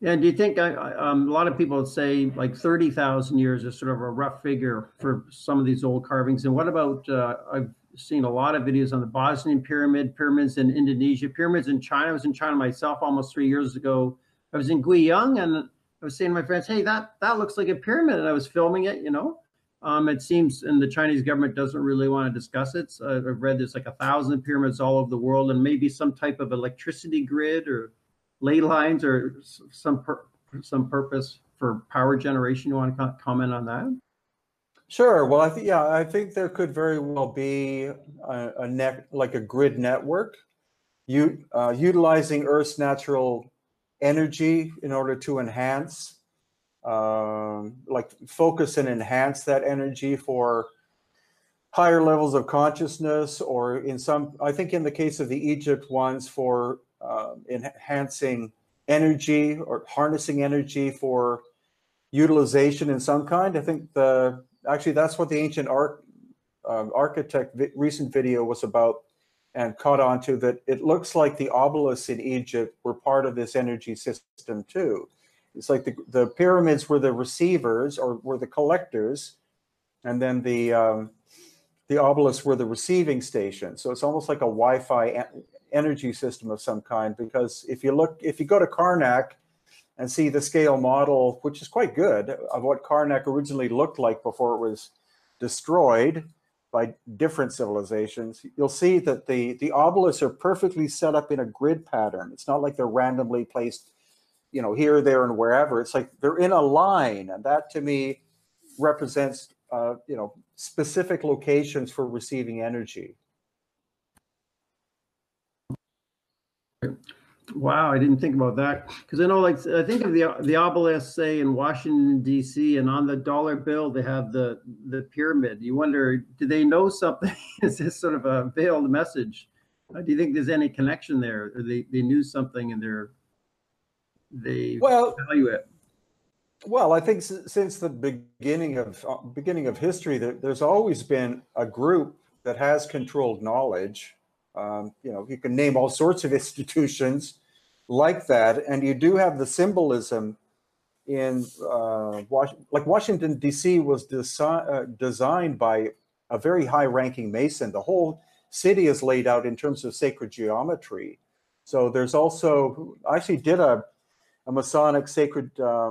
Yeah, do you think a lot of people would say like 30,000 years is sort of a rough figure for some of these old carvings? And what about, I've seen a lot of videos on the Bosnian pyramid, pyramids in Indonesia, pyramids in China. I was in China myself almost 3 years ago. I was in Guiyang and I was saying to my friends, hey, that looks like a pyramid. And I was filming it, you know. It seems, and the Chinese government doesn't really want to discuss it. So I've read there's like 1,000 pyramids all over the world, and maybe some type of electricity grid or ley lines or some purpose for power generation. You want to comment on that? Sure. Well, I think there could very well be a net, like a grid network, utilizing Earth's natural energy in order to enhance, like focus and enhance that energy for higher levels of consciousness, or in some, I think in the case of the Egypt ones, for enhancing energy or harnessing energy for utilization in some kind. I think actually that's what the ancient architect recent video was about, and caught on to that. It looks like the obelisks in Egypt were part of this energy system too. It's like the pyramids were the receivers or were the collectors, and then the obelisks were the receiving station. So it's almost like a Wi-Fi energy system of some kind, because if you go to Karnak and see the scale model, which is quite good, of what Karnak originally looked like before it was destroyed by different civilizations, you'll see that the obelisks are perfectly set up in a grid pattern. It's not like they're randomly placed, you know, here, there, and wherever. It's like they're in a line, and that to me represents, you know, specific locations for receiving energy. Wow, I didn't think about that, because I know, like, I think of the obelisk, say in Washington D.C., and on the dollar bill they have the pyramid. You wonder, do they know something? Is this sort of a veiled message? Do you think there's any connection there, or they knew something and they value it? Well, I think since the beginning of history, there's always been a group that has controlled knowledge. You know, you can name all sorts of institutions like that, and you do have the symbolism in like Washington D.C. was designed by a very high-ranking Mason. The whole city is laid out in terms of sacred geometry. So there's also, I actually did a Masonic sacred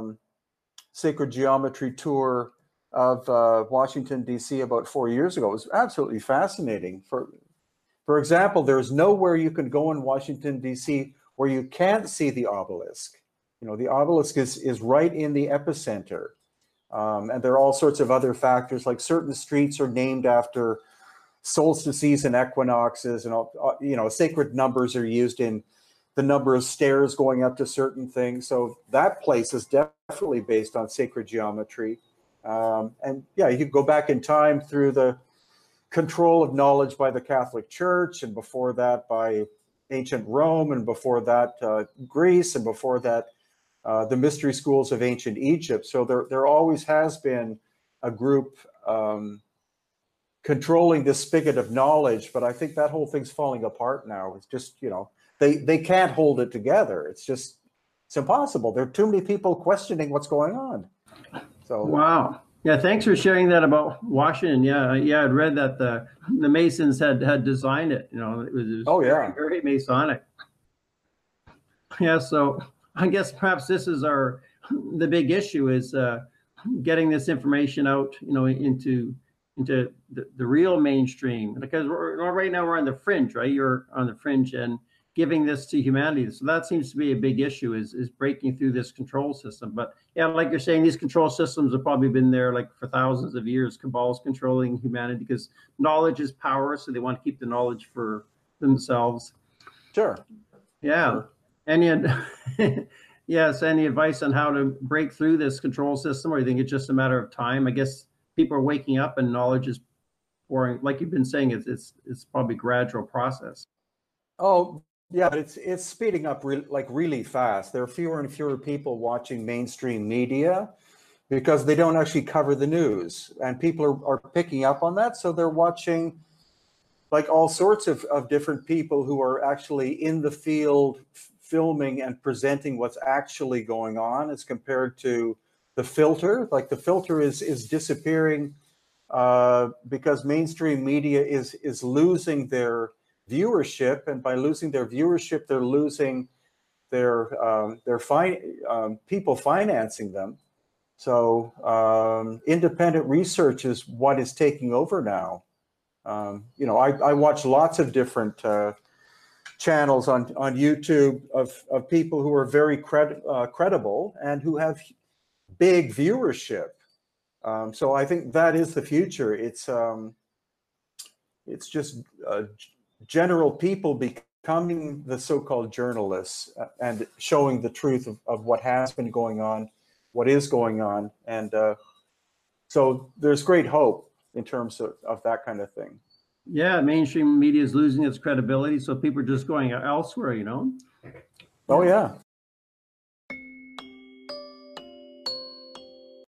geometry tour of Washington D.C. about 4 years ago. It was absolutely fascinating. For example, there's nowhere you can go in Washington, D.C. where you can't see the obelisk. You know, the obelisk is right in the epicenter. And there are all sorts of other factors, like certain streets are named after solstices and equinoxes, and all, you know, sacred numbers are used in the number of stairs going up to certain things. So that place is definitely based on sacred geometry. And yeah, you could go back in time through the control of knowledge by the Catholic Church, and before that by ancient Rome, and before that Greece, and before that the mystery schools of ancient Egypt. So there always has been a group controlling this spigot of knowledge, but I think that whole thing's falling apart now. It's just, you know, they can't hold it together. It's impossible. There are too many people questioning what's going on. So wow. Yeah, thanks for sharing that about Washington. Yeah, I'd read that the Masons had designed it. You know, it was very Masonic. Yeah, so I guess perhaps this is the big issue is getting this information out, you know, into the real mainstream, because right now we're on the fringe, right? You're on the fringe, and giving this to humanity. So that seems to be a big issue, is breaking through this control system. But yeah, like you're saying, these control systems have probably been there like for thousands of years. Cabal's controlling humanity because knowledge is power, so they want to keep the knowledge for themselves. Sure. Yeah. Sure. Yes, any advice on how to break through this control system, or you think it's just a matter of time? I guess people are waking up and knowledge is pouring, like you've been saying, it's probably a gradual process. Oh, yeah, but it's speeding up really fast. There are fewer and fewer people watching mainstream media because they don't actually cover the news, and people are picking up on that. So they're watching like all sorts of different people who are actually in the field filming and presenting what's actually going on as compared to the filter. Like the filter is disappearing because mainstream media is losing their viewership, and by losing their viewership, they're losing their people financing them. So independent research is what is taking over now. You know, I watch lots of different channels on YouTube of people who are very credible and who have big viewership. So I think that is the future. It's just general people becoming the so-called journalists and showing the truth of what has been going on, what is going on. And so there's great hope in terms of that kind of thing. Yeah, mainstream media is losing its credibility, so people are just going elsewhere, you know? Oh, yeah.